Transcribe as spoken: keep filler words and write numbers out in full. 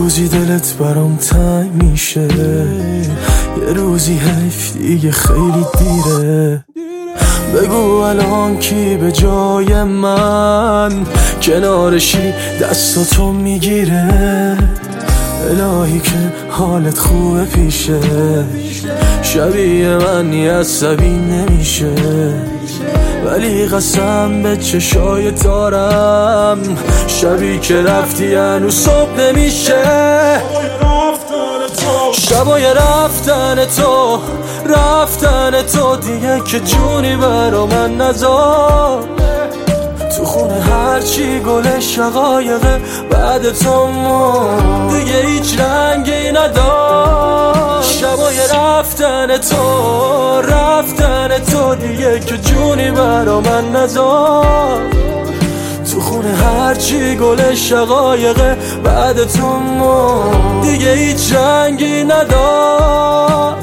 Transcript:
روزی دلت برام تنگ میشه، یه روزی حیف دیگه خیلی دیره. بگو الان کی به جای من کنارشی دستاتو میگیره. الهی که حالت خوبه پیشه، شبیه من عصبی نمیشه، ولی قسم به چشای تارم شبی که رفتی هنوز صبح نمیشه. شبای رفتن تو رفتن تو دیگه که جونی برا من نذار. تو خونه هرچی گل شقایقه بعد تو ما دیگه هیچ رنگی ندار. شبای رفتن تو رفتن تو دیگه که جونی برا من نذار. تو خونه هرچی گل شقایقه بعد تو ما دیگه هیچ رنگی ندار.